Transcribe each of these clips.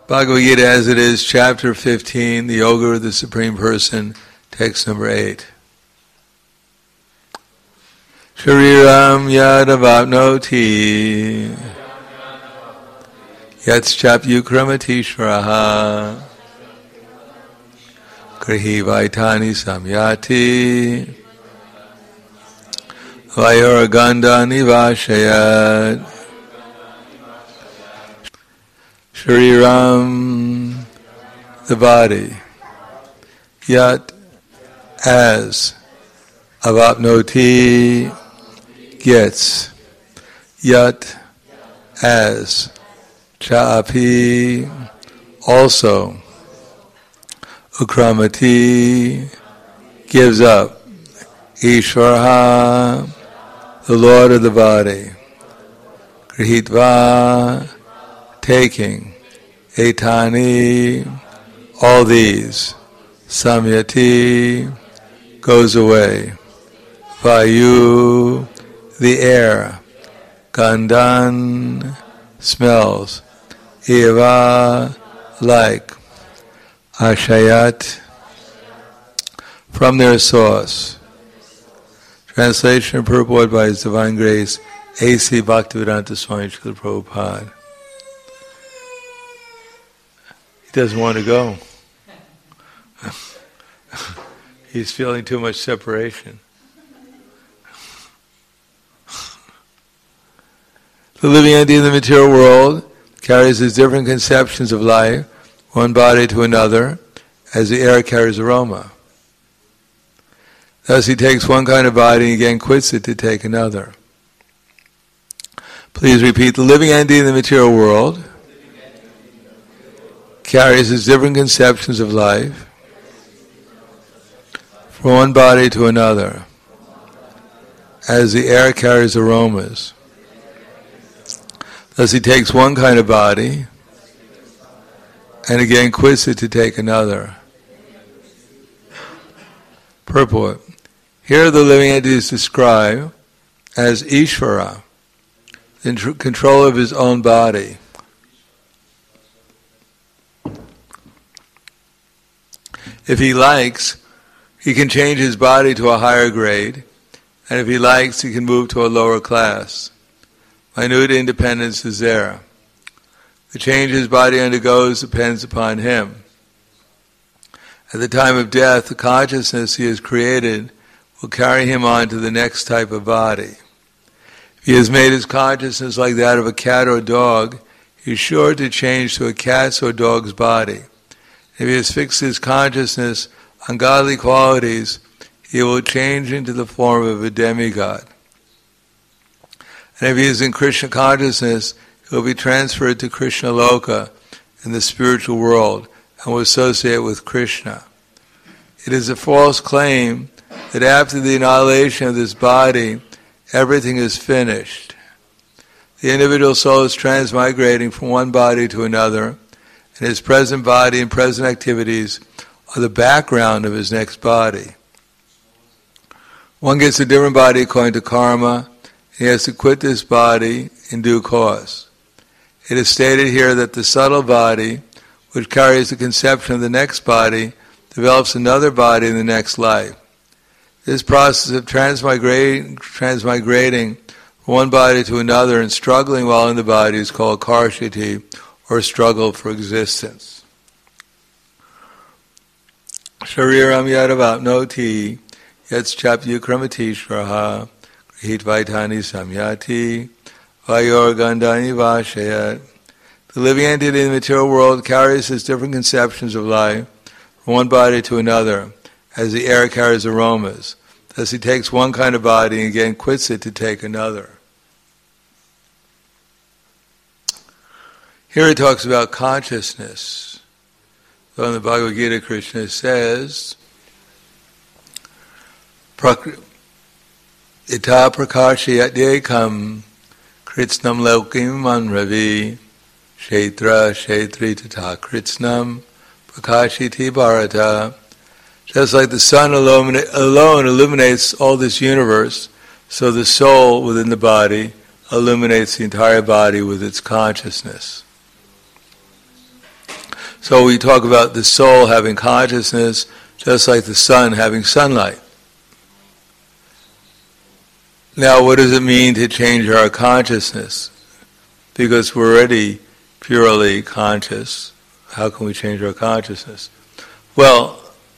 Bhagavad Gita as it is, chapter 15, the Yoga of the Supreme Person, text number 8. Shariram yadavapnoti yatschapyukramati grihi vaitani samyati vayoraganda nivashayat. Shariram, the body, yat, as, avapnoti, gets, yat, as, chaapi, also, ukramati, gives up, Ishvara, the Lord of the body, grihitva, taking, etani, all these, samyati, goes away, vayu, the air, gandhan, smells, eva, like, ashayat, from their source. Translation and purport by His Divine Grace, A.C. Bhaktivedanta Swami Srila Prabhupada. He doesn't want to go. He's feeling too much separation. The living entity in the material world carries his different conceptions of life, one body to another, as the air carries aroma. Thus he takes one kind of body and again quits it to take another. Please repeat, the living entity in the material world carries his different conceptions of life from one body to another, as the air carries aromas. Thus he takes one kind of body and again quits it to take another. Purport. Here the living entity is described as Ishvara, in control of his own body. If he likes, he can change his body to a higher grade, and if he likes, he can move to a lower class. Minute independence is there. The change his body undergoes depends upon him. At the time of death, the consciousness he has created will carry him on to the next type of body. If he has made his consciousness like that of a cat or dog, he is sure to change to a cat's or dog's body. If he has fixed his consciousness on godly qualities, he will change into the form of a demigod. And if he is in Krishna consciousness, he will be transferred to Krishna Loka in the spiritual world and will associate with Krishna. It is a false claim that after the annihilation of this body, everything is finished. The individual soul is transmigrating from one body to another, and his present body and present activities are the background of his next body. One gets a different body according to karma. He has to quit this body in due course. It is stated here that the subtle body, which carries the conception of the next body, develops another body in the next life. This process of transmigrating from one body to another and struggling while in the body is called karshiti, or struggle for existence. Shariram yadavapnoti yatschapyukramati grihitvaitani samyati vayorgandani vashayat. The living entity in the material world carries his different conceptions of life from one body to another, as the air carries aromas. Thus he takes one kind of body and again quits it to take another. Here he talks about consciousness. So in the Bhagavad Gita, Krishna says, Ita prakashayat dekam kritsnam lokim manravi kshetra kshetri tata kritsnam prakashiti bharata. Just like the sun alone illuminates all this universe, so the soul within the body illuminates the entire body with its consciousness. So we talk about the soul having consciousness, just like the sun having sunlight. Now, what does it mean to change our consciousness? Because we're already purely conscious. How can we change our consciousness? Well,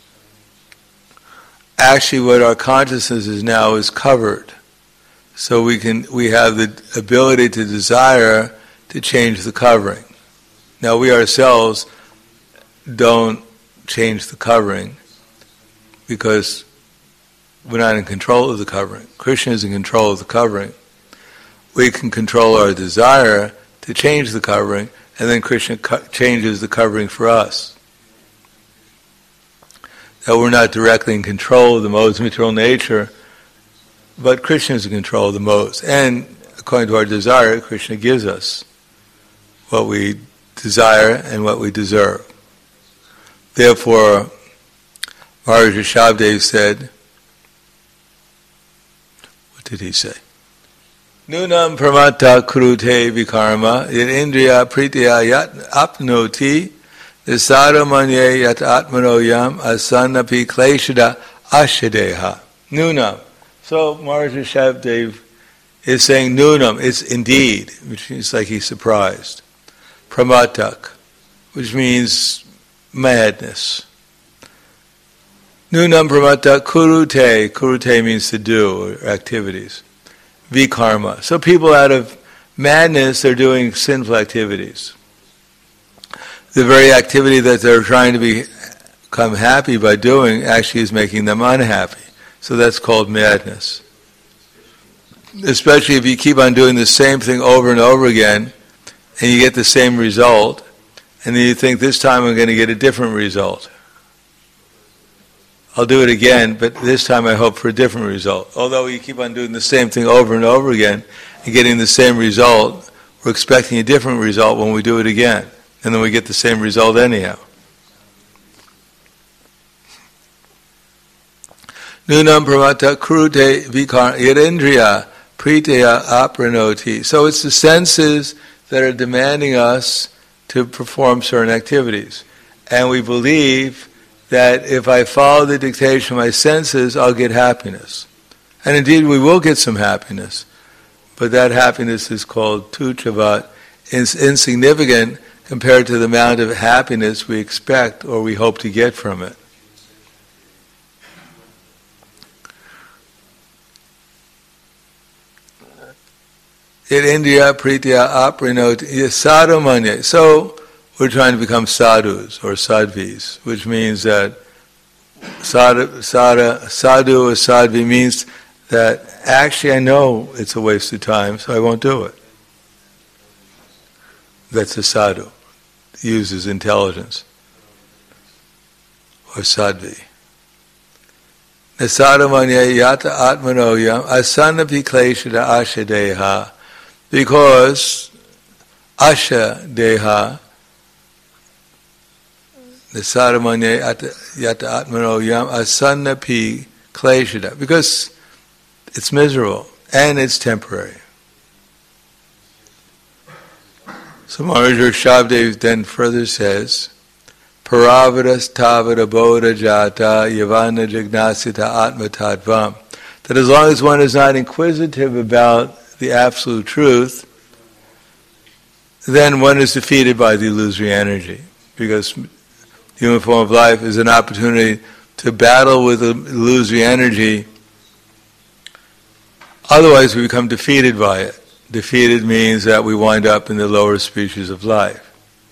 actually what our consciousness is now is covered. So we have the ability to desire to change the covering. Now we ourselves don't change the covering because we're not in control of the covering. Krishna is in control of the covering. We can control our desire to change the covering, and then Krishna changes the covering for us. That we're not directly in control of the modes of material nature, but Krishna is in control of the modes. And according to our desire, Krishna gives us what we desire and what we deserve. Therefore, Maharaja Shabdev said, what did he say? Nunam pramata kurute vikarma yat indriya pritya yat apnoti nisara manye yat atmano yam asanapi kleshada ashadeha. Nunam. So Maharaja Shabdev is saying nunam, it's indeed, which means like he's surprised. Pramatak, which means madness. Nunam pramata kurute. Kurute means to do, or activities. Vikarma. So people out of madness are doing sinful activities. The very activity that they're trying to become happy by doing actually is making them unhappy. So that's called madness. Especially if you keep on doing the same thing over and over again, and you get the same result, and then you think, this time I'm going to get a different result. I'll do it again, but this time I hope for a different result. Although you keep on doing the same thing over and over again and getting the same result, we're expecting a different result when we do it again. And then we get the same result anyhow. Nunam pramata kurute vikar yadindriya pritya apranoti. So it's the senses that are demanding us to perform certain activities. And we believe that if I follow the dictation of my senses, I'll get happiness. And indeed we will get some happiness. But that happiness is called tuchavat, insignificant compared to the amount of happiness we expect or we hope to get from it. In India, pritya aprinoti sadhamanya. So we're trying to become sadhus or sadhvis, which means that sadhu or sadhvi means that actually I know it's a waste of time, so I won't do it. That's a sadhu. Uses intelligence. Or sadhvi. Nasadhamanya yata atmanoyam asanapi kleshada ashadeha. Because asha deha, nasadhamanya yata atmanoyam asanapi kleshada. Because it's miserable and it's temporary. So Maharaja Shabdev then further says, Paravadas tavada bodha jata yavana jignasita atma tattvam. That as long as one is not inquisitive about the absolute truth, then one is defeated by the illusory energy. Because the human form of life is an opportunity to battle with the illusory energy. Otherwise we become defeated by it. Defeated means that we wind up in the lower species of life.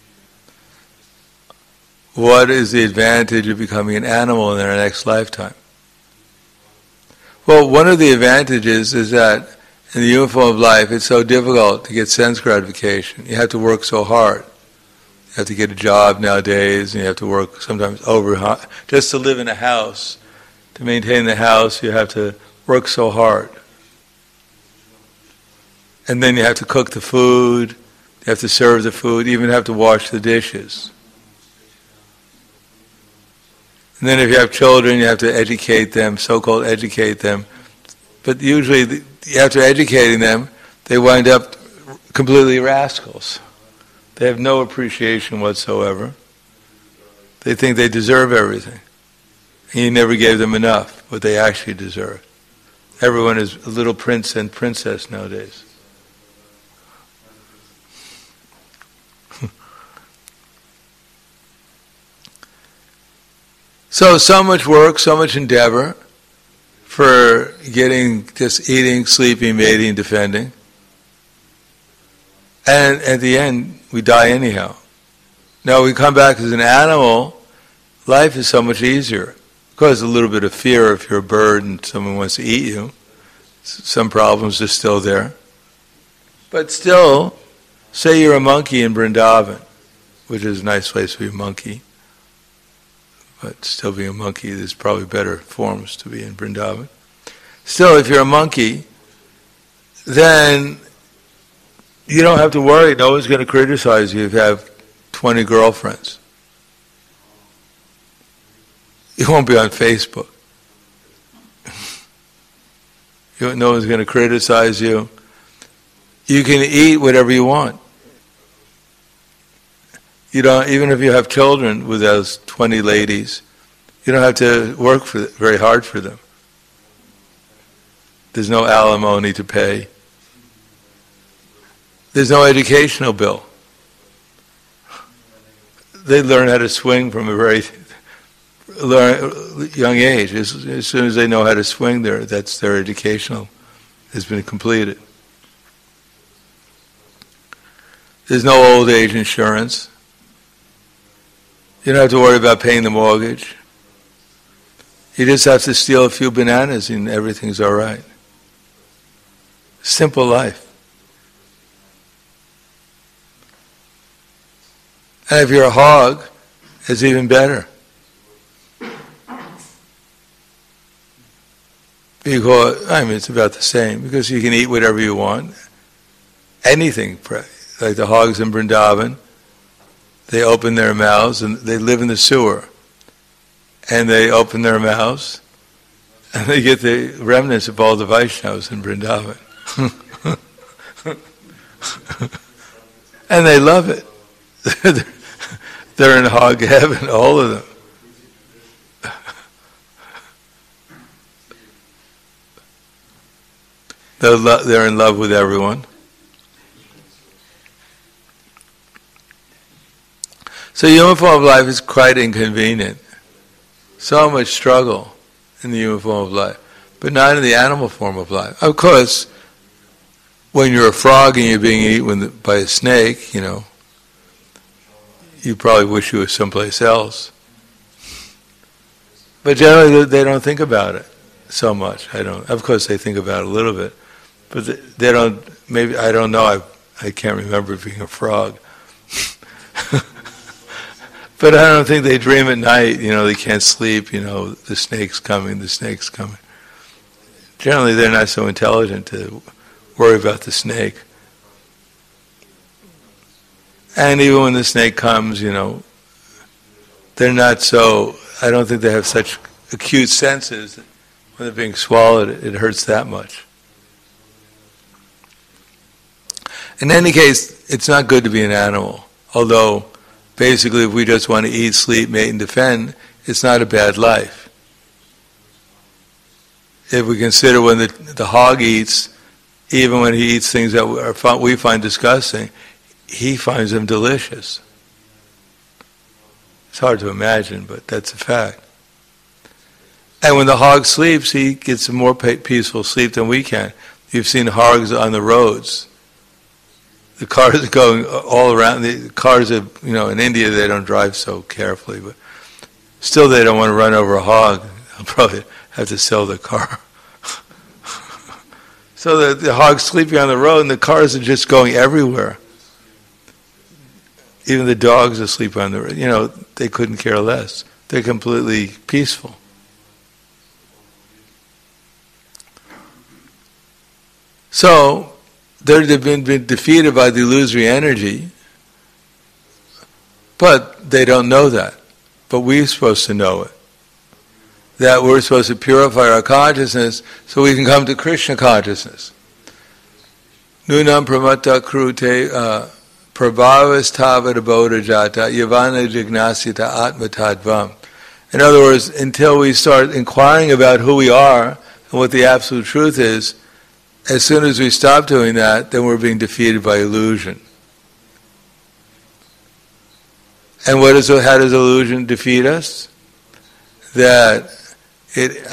What is the advantage of becoming an animal in our next lifetime? Well, one of the advantages is that in the human form of life, it's so difficult to get sense gratification. You have to work so hard. You have to get a job nowadays, and you have to work sometimes over. Just to live in a house, to maintain the house, you have to work so hard. And then you have to cook the food, you have to serve the food, you even have to wash the dishes. And then if you have children, you have to educate them, so-called educate them. But usually, after educating them, they wind up completely rascals. They have no appreciation whatsoever. They think they deserve everything. And you never gave them enough, what they actually deserve. Everyone is a little prince and princess nowadays. So much work, so much endeavor for getting, just eating, sleeping, mating, defending. And at the end, we die anyhow. Now we come back as an animal, life is so much easier. Of course, a little bit of fear if you're a bird and someone wants to eat you. Some problems are still there. But still, say you're a monkey in Vrindavan, which is a nice place to be a monkey. But still being a monkey, there's probably better forms to be in Vrindavan. Still, if you're a monkey, then you don't have to worry. No one's going to criticize you if you have 20 girlfriends. You won't be on Facebook. No one's going to criticize you. You can eat whatever you want. You don't, even if you have children with those 20 ladies, you don't have to work very hard for them. There's no alimony to pay. There's no educational bill. They learn how to swing from a very young age. As soon as they know how to swing, that's their educational has been completed. There's no old age insurance. You don't have to worry about paying the mortgage. You just have to steal a few bananas and everything's all right. Simple life. And if you're a hog, it's even better. Because, it's about the same. Because you can eat whatever you want. Anything. Like the hogs in Vrindavan. They open their mouths and they live in the sewer. And they open their mouths and they get the remnants of all the Vaishnavas in Vrindavan. And they love it. They're in hog heaven, all of them. They're in love with everyone. So the human form of life is quite inconvenient. So much struggle in the human form of life, but not in the animal form of life. Of course, when you're a frog and you're being eaten by a snake, you probably wish you were someplace else. But generally they don't think about it so much. Of course they think about it a little bit, but they don't, maybe, I don't know, I can't remember being a frog. But I don't think they dream at night, they can't sleep, the snake's coming. Generally they're not so intelligent to worry about the snake. And even when the snake comes, they're not so, I don't think they have such acute senses that when they're being swallowed, it hurts that much. In any case, it's not good to be an animal, although basically, if we just want to eat, sleep, mate, and defend, it's not a bad life. If we consider when the hog eats, even when he eats things that we find disgusting, he finds them delicious. It's hard to imagine, but that's a fact. And when the hog sleeps, he gets a more peaceful sleep than we can. You've seen hogs on the roads. The cars are going all around. The cars are, in India they don't drive so carefully, but still they don't want to run over a hog. They'll probably have to sell the car. So the hog's sleeping on the road and the cars are just going everywhere. Even the dogs asleep on the road. They couldn't care less. They're completely peaceful. So, they've been defeated by the illusory energy, but they don't know that. But we're supposed to know it. That we're supposed to purify our consciousness so we can come to Krishna consciousness. Nunam pramata krute prabhavastava bodha jata yavana jignasita atma tadvam. In other words, until we start inquiring about who we are and what the absolute truth is, as soon as we stop doing that, then we're being defeated by illusion. And how does illusion defeat us? That it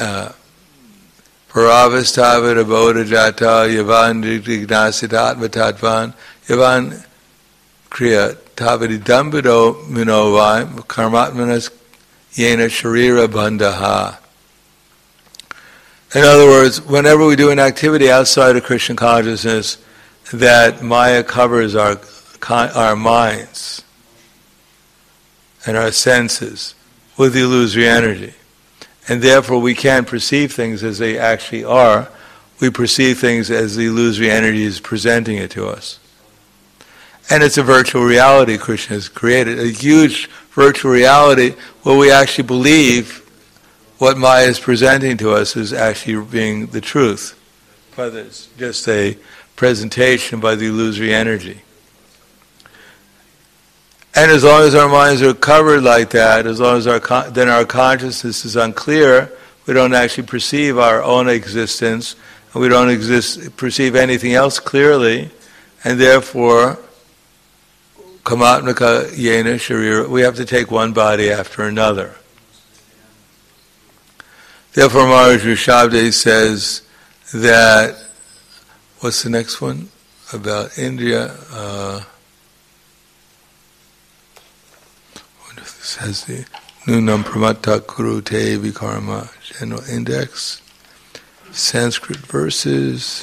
paravastava bodha jata yavan jignasita atma tadvan yavan kriya tavadi dambido minovai karmatmanas yena sharira bandhaha. In other words, whenever we do an activity outside of Krishna consciousness, that Maya covers our minds and our senses with the illusory energy. And therefore we can't perceive things as they actually are. We perceive things as the illusory energy is presenting it to us. And it's a virtual reality Krishna has created, a huge virtual reality where we actually believe what Maya is presenting to us is actually being the truth. But it's just a presentation by the illusory energy. And as long as our minds are covered like that, as long as then our consciousness is unclear, we don't actually perceive our own existence, and we don't perceive anything else clearly, and therefore, kamatmaka yena sharira, we have to take one body after another. Therefore, Maharaj Rishabdev says that, what's the next one? About India. This has the Nunam Pramatta Kurute Vikarma General Index. Sanskrit verses.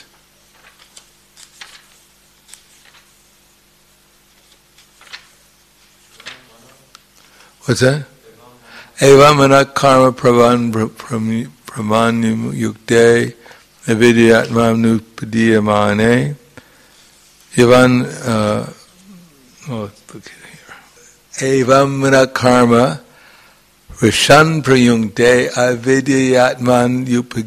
What's that? Evamana karma pramanyam yukte avidyatmam nupadiyamane yavan Evamana karma rishan prayunkte avidyatman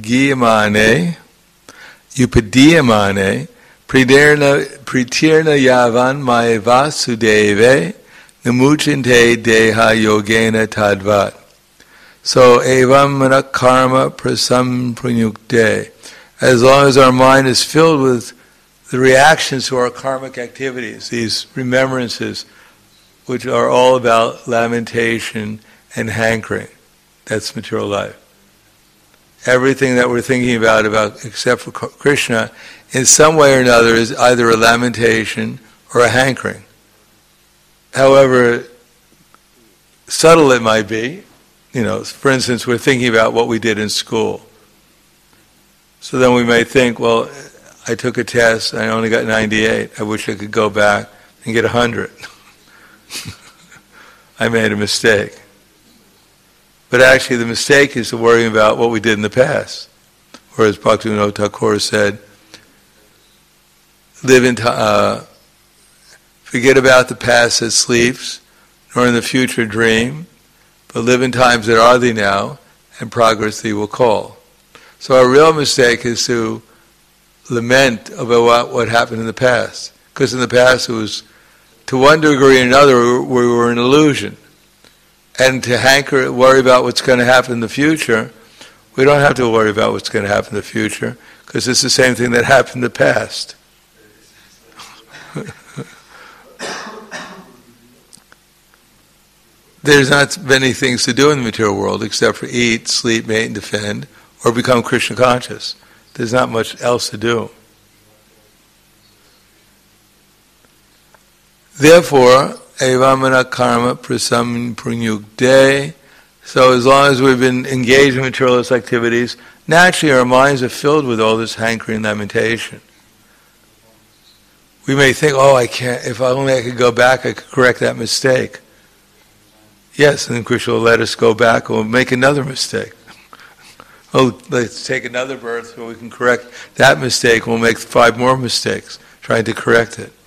upadiyamane pritirna yavan mayavasudeve namuchinte deha yogena tadvat. So, evam mana karma prasam pranyukte. As long as our mind is filled with the reactions to our karmic activities, these remembrances, which are all about lamentation and hankering. That's material life. Everything that we're thinking about except for Krishna, in some way or another, is either a lamentation or a hankering. However subtle it might be, for instance, we're thinking about what we did in school. So then we may think, well, I took a test, I only got 98, I wish I could go back and get 100. I made a mistake. But actually the mistake is to worry about what we did in the past. Whereas Bhaktivinoda Thakur said, forget about the past that sleeps, nor in the future dream, but live in times that are thee now, and progress thee will call. So our real mistake is to lament about what happened in the past. Because in the past it was, to one degree or another, we were an illusion. And to worry about what's going to happen in the future, we don't have to worry about what's going to happen in the future, because it's the same thing that happened in the past. There's not many things to do in the material world except for eat, sleep, mate, and defend, or become Krishna conscious. There's not much else to do. Therefore, evamana karma prasam pranyukte. So as long as we've been engaged in materialist activities, naturally our minds are filled with all this hankering lamentation. We may think, I can't, if only I could go back, I could correct that mistake. Yes, and then Krishna will let us go back and we'll make another mistake. Let's take another birth so we can correct that mistake. We'll make 5 more mistakes trying to correct it.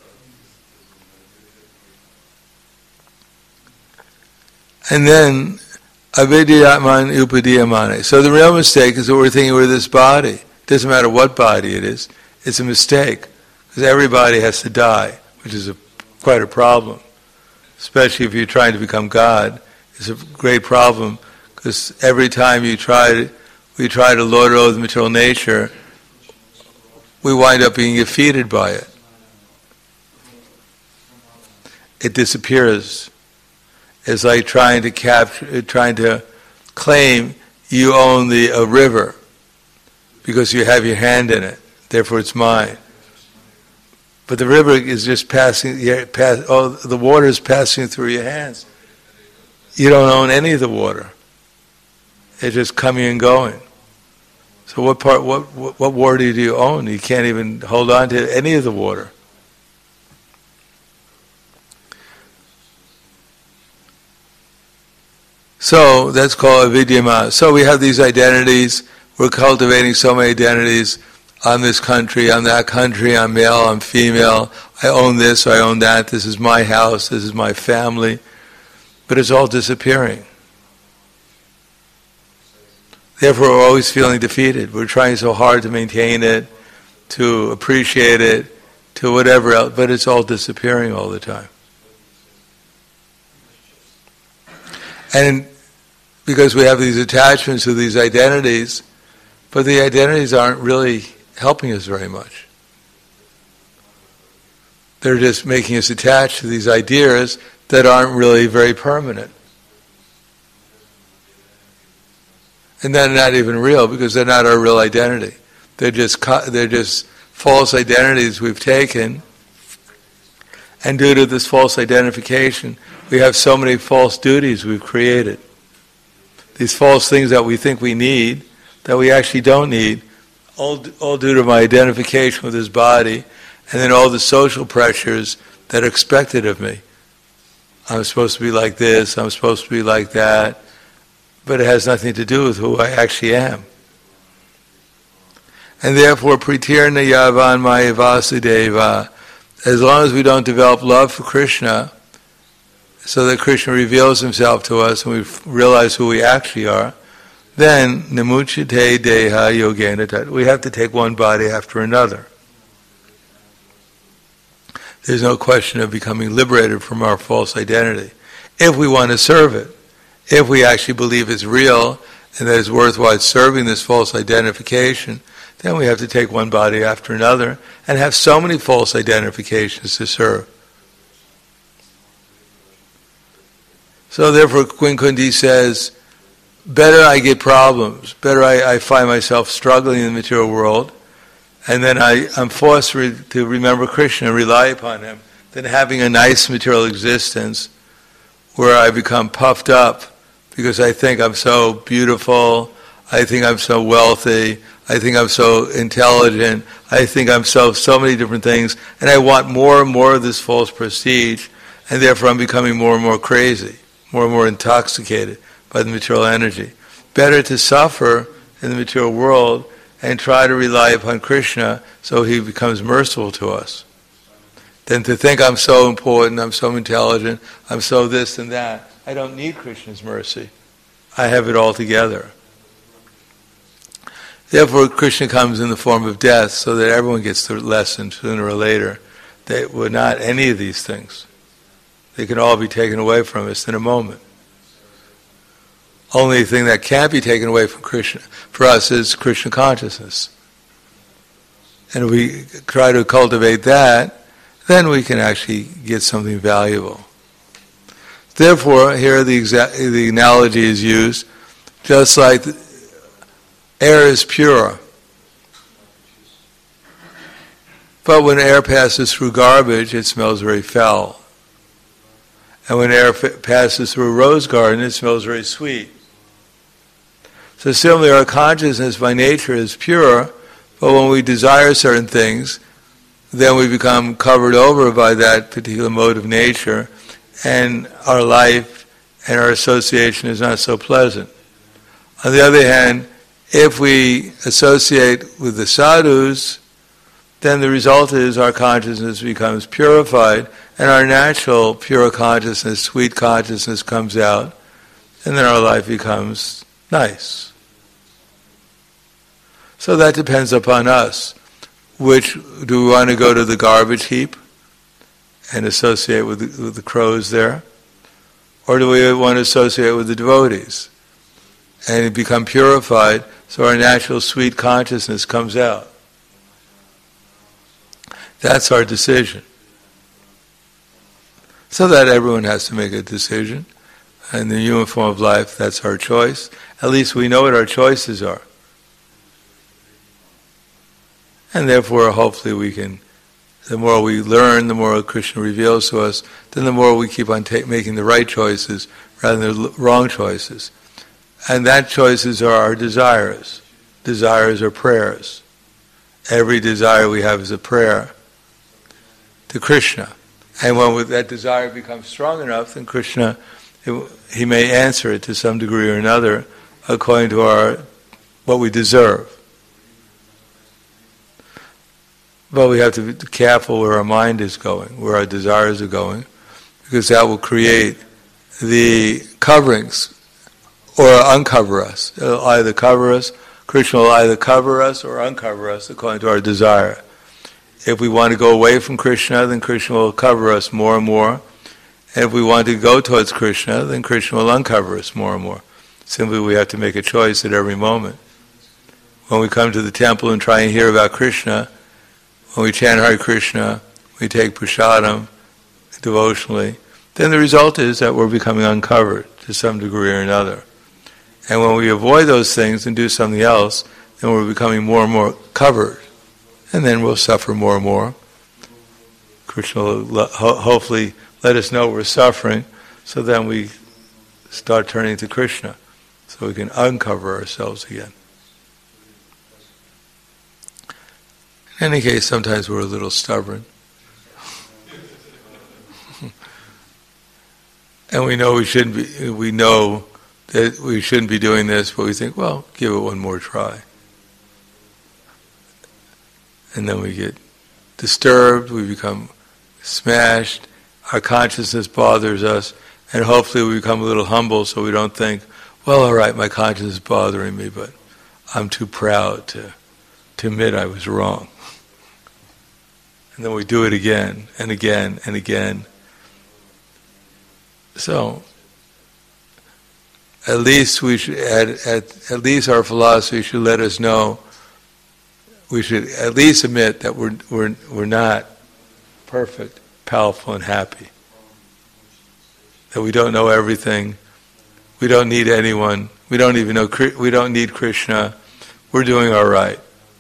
And then, avidyatman upadiyamane. So the real mistake is that we're thinking we're this body. It doesn't matter what body it is. It's a mistake. Because everybody has to die, which is a quite a problem, especially if you're trying to become God. It's a great problem because every time we try to lord it over the material nature, we wind up being defeated by it. It disappears. It's like trying to claim you own a river because you have your hand in it, therefore it's mine. But the river is just the water is passing through your hands. You don't own any of the water. It's just coming and going. So what water do you own? You can't even hold on to any of the water. So that's called avidyama. So we have these identities. We're cultivating so many identities. I'm this country, I'm that country, I'm male, I'm female, I own this, I own that, this is my house, this is my family. But it's all disappearing. Therefore, we're always feeling defeated. We're trying so hard to maintain it, to appreciate it, to whatever else, but it's all disappearing all the time. And because we have these attachments to these identities, but the identities aren't really helping us very much. They're just making us attached to these ideas that aren't really very permanent. And they're not even real because they're not our real identity. They're just false identities we've taken. And due to this false identification, we have so many false duties we've created. These false things that we think we need, that we actually don't need, all due to my identification with this body, and then all the social pressures that are expected of me. I'm supposed to be like this, I'm supposed to be like that, but it has nothing to do with who I actually am. And therefore, pritirna yavan maya vasudeva, as long as we don't develop love for Krishna, so that Krishna reveals himself to us and we realize who we actually are, then namuchate deha yogena tat. We have to take one body after another. There's no question of becoming liberated from our false identity. If we want to serve it, if we actually believe it's real and that it's worthwhile serving this false identification, then we have to take one body after another and have so many false identifications to serve. So therefore Queen Kunti says, better I get problems, better I find myself struggling in the material world, and then I'm forced to remember Krishna and rely upon him, than having a nice material existence where I become puffed up because I think I'm so beautiful, I think I'm so wealthy, I think I'm so intelligent, I think I'm so many different things, and I want more and more of this false prestige, and therefore I'm becoming more and more crazy, more and more intoxicated by the material energy. Better to suffer in the material world and try to rely upon Krishna so he becomes merciful to us, than to think I'm so important, I'm so intelligent, I'm so this and that. I don't need Krishna's mercy. I have it all together. Therefore, Krishna comes in the form of death so that everyone gets the lesson sooner or later. They were not any of these things. They can all be taken away from us in a moment. Only thing that can't be taken away from Krishna, for us, is Krishna consciousness. And if we try to cultivate that, then we can actually get something valuable. Therefore, here the analogy is used, just like air is pure. But when air passes through garbage, it smells very foul. And when air passes through a rose garden, it smells very sweet. So similarly, our consciousness by nature is pure, but when we desire certain things, then we become covered over by that particular mode of nature, and our life and our association is not so pleasant. On the other hand, if we associate with the sadhus, then the result is our consciousness becomes purified, and our natural pure consciousness, sweet consciousness comes out, and then our life becomes nice. So that depends upon us. Which, do we want to go to the garbage heap and associate with the crows there? Or do we want to associate with the devotees and become purified so our natural sweet consciousness comes out? That's our decision. So that everyone has to make a decision. In the human form of life, that's our choice. At least we know what our choices are. And therefore, hopefully we can, the more we learn, the more Krishna reveals to us, then the more we keep on making the right choices rather than the wrong choices. And that choices are our desires. Desires are prayers. Every desire we have is a prayer to Krishna. And when that desire becomes strong enough, then Krishna, he may answer it to some degree or another according to what we deserve. But we have to be careful where our mind is going, where our desires are going, because that will create the coverings or uncover us. It'll either cover us, Krishna will either cover us or uncover us according to our desire. If we want to go away from Krishna, then Krishna will cover us more and more. And if we want to go towards Krishna, then Krishna will uncover us more and more. Simply we have to make a choice at every moment. When we come to the temple and try and hear about Krishna, when we chant Hare Krishna, we take prasadam devotionally, then the result is that we're becoming uncovered to some degree or another. And when we avoid those things and do something else, then we're becoming more and more covered. And then we'll suffer more and more. Krishna will hopefully let us know we're suffering, so then we start turning to Krishna, so we can uncover ourselves again. In any case, sometimes we're a little stubborn. And we know that we shouldn't be doing this, but we think, well, give it one more try. And then we get disturbed, we become smashed, our consciousness bothers us, and hopefully we become a little humble so we don't think, well, all right, my conscience is bothering me, but I'm too proud to admit I was wrong. And then we do it again and again and again. So, at least we should, at least our philosophy should let us know. We should at least admit that we're not perfect, powerful, and happy. That we don't know everything. We don't need anyone. We don't even know. We don't need Krishna. We're doing all right.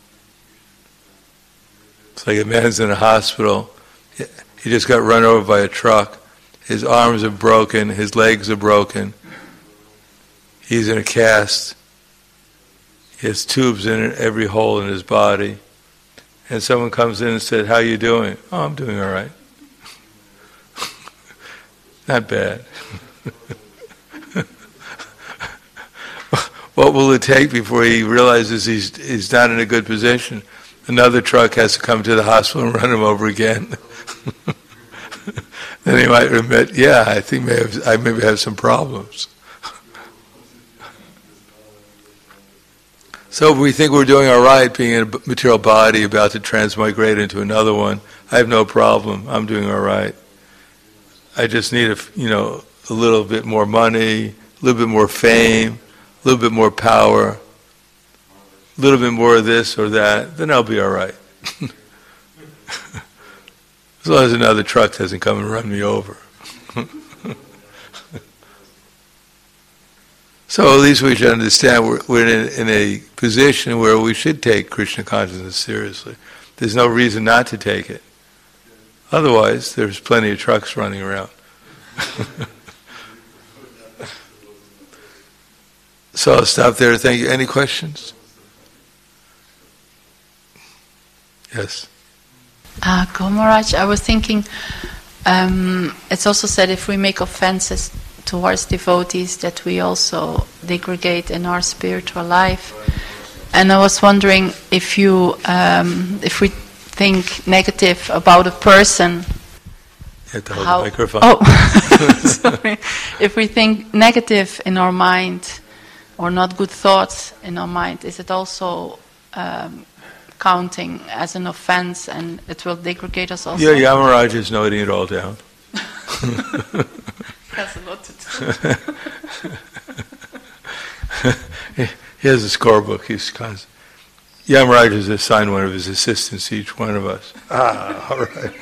It's like a man's in a hospital. He just got run over by a truck. His arms are broken. His legs are broken. He's in a cast. He has tubes in every hole in his body. And someone comes in and said, "How are you doing?" "Oh, I'm doing all right." Not bad. What will it take before he realizes he's not in a good position? Another truck has to come to the hospital and run him over again. Then he might admit, "Yeah, I think I maybe have some problems." So if we think we're doing all right, being in a material body, about to transmigrate into another one, I have no problem. I'm doing all right. I just need a little bit more money, a little bit more fame, a little bit more power, a little bit more of this or that, then I'll be all right. As long as another truck doesn't come and run me over. So at least we should understand we're in a position where we should take Krishna consciousness seriously. There's no reason not to take it. Otherwise, there's plenty of trucks running around. So I'll stop there. Thank you. Any questions? Yes. Komaraj, I was thinking, it's also said if we make offenses towards devotees that we also degrade in our spiritual life. And I was wondering if we think negative about a person. You have to hold the microphone. Oh, sorry. If we think negative in our mind or not good thoughts in our mind, is it also counting as an offense, and it will degrade us also. Yeah, Yamaraj is noting it all down. Has a lot to do. He has a scorebook. Yamaraj has assigned one of his assistants to each one of us. All right.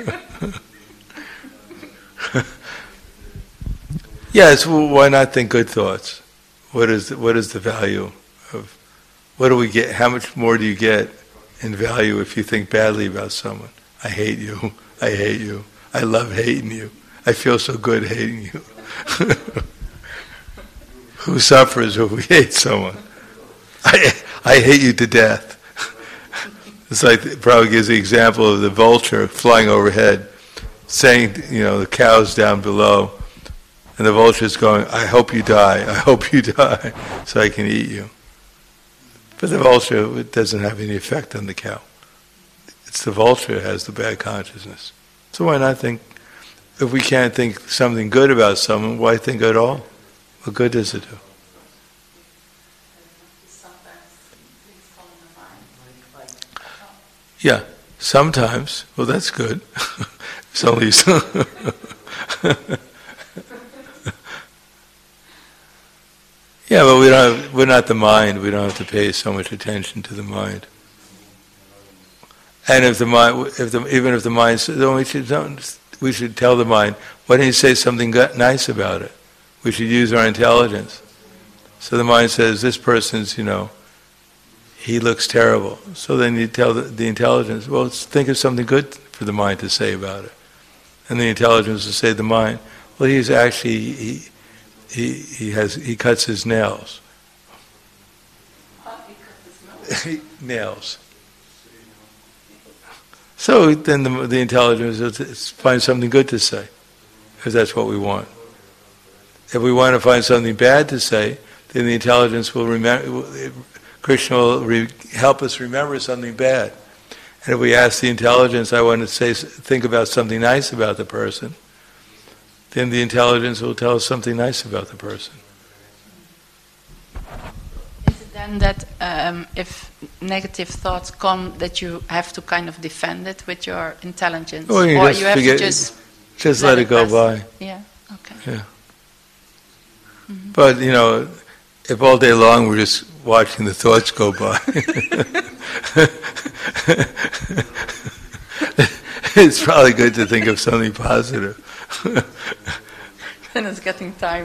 Yes, well, why not think good thoughts? What is the value of, what do we get? How much more do you get in value if you think badly about someone? I hate you. I hate you. I love hating you. I feel so good hating you. Who suffers if we hate someone? I hate you to death. It's like, Prabhupada gives the example of the vulture flying overhead, saying, the cow's down below, and the vulture's going, I hope you die, I hope you die, so I can eat you. But the vulture, it doesn't have any effect on the cow. It's the vulture that has the bad consciousness. So why not think, if we can't think something good about someone, why think at all? What good does it do? Yeah, sometimes. Well, that's good. It's only so. Yeah, but we're not the mind. We don't have to pay so much attention to the mind. And if the mind, even if the mind, then we should tell the mind, why don't you say something nice about it? We should use our intelligence. So the mind says, this person's, he looks terrible. So then you tell the intelligence, well, think of something good for the mind to say about it. And the intelligence will say to the mind, well, he's actually, he cuts his nails. Nails. So then the intelligence will find something good to say, because that's what we want. If we want to find something bad to say, then the intelligence will remember. Krishna will help us remember something bad. And if we ask the intelligence, I want to think about something nice about the person, then the intelligence will tell us something nice about the person. Is it then that if negative thoughts come, that you have to kind of defend it with your intelligence? Or you have to just let it go by. Yeah, okay. Yeah. Mm-hmm. But, if all day long we're just watching the thoughts go by, it's probably good to think of something positive. And it's getting time.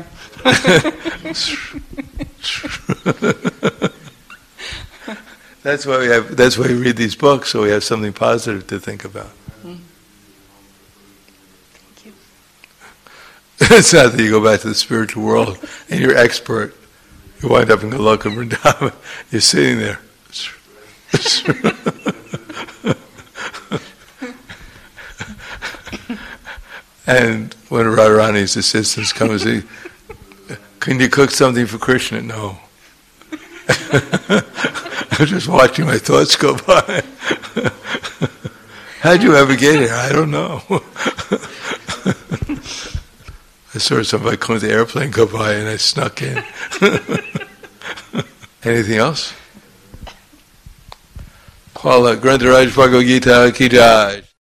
That's why we read these books, so we have something positive to think about. Thank you. It's not that you go back to the spiritual world and you're expert. You wind up in Goloka Vrindavan. You're sitting there. And when Radharani's assistants come and say, can you cook something for Krishna? No. I'm just watching my thoughts go by. How'd you ever get here? I don't know. I saw somebody come with the airplane go by and I snuck in. Anything else? Grantharaj Bhagavad Gita Ki Jai.